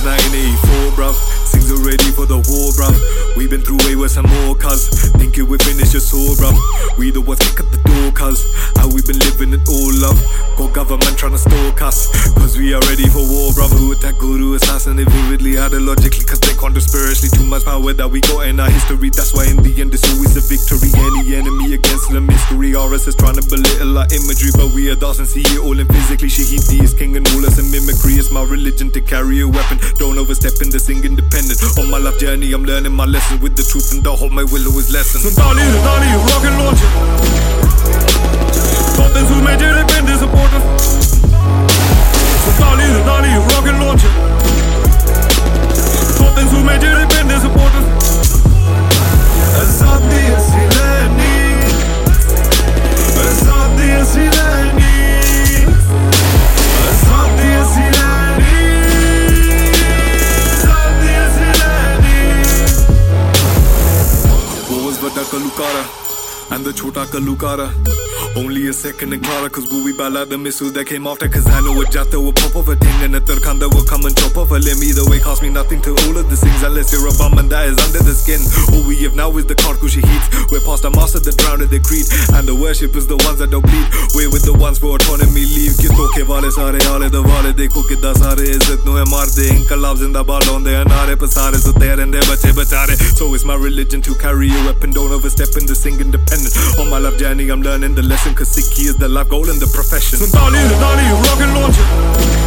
1984, bruv. Things are ready for the war, bruv. We've been through way worse and more, cuz thinking we finished your sore, bruv. We the ones kick at the door, cuz how we been living it all, love. Got government trying to stalk us, cuz we are ready for war, bruv. Who attack guru assassinate vividly, ideologically, cuz they conspiracy. Too much power that we got in our history. That's why in the end it's always a victory. Any enemy against the mystery. RSS trying to belittle our imagery, but we are dogs and see it all in physically. Shahidi is king and all us in mimicry. It's my religion to carry a weapon. Don't overstep in the sing independent. On my life journey I'm learning my lessons. With the truth and the hope my will always lessen. Sunt Dali, rocket launcher. Top things who made it, been disappointed. Sunt Dali, rocket launcher. Top things who made it, been disappointed. Azadi Sileni, Azadi Sileni, Azadi Sileni, Azadi Sileni. What was Vada Kalukara and the Chota Kalukara? Only a second in Clara, cause we'll be bala the missiles that came after. Cause I know a jata will pop off a thing and a Turkanda will come and chop off a limb. Either way cost me nothing to all of the things, unless you're a bum and that is under the skin. All we have now is the Karku Shaheeds. We're past the master that drowned in the creed, and the worshippers the ones that don't bleed. We're with the ones for autonomy leave. Kitto ke wale sare aale the wale dekho kidda sare izzat nu hai marde. Inqilab zindabad honde anare pasare so tere de bache bachare. So it's my religion to carry a weapon. Don't overstep in the sing independent. On my life journey I'm learning the lesson, cause Sikhi is the life goal and the profession. Sunt Dali, rocket launcher.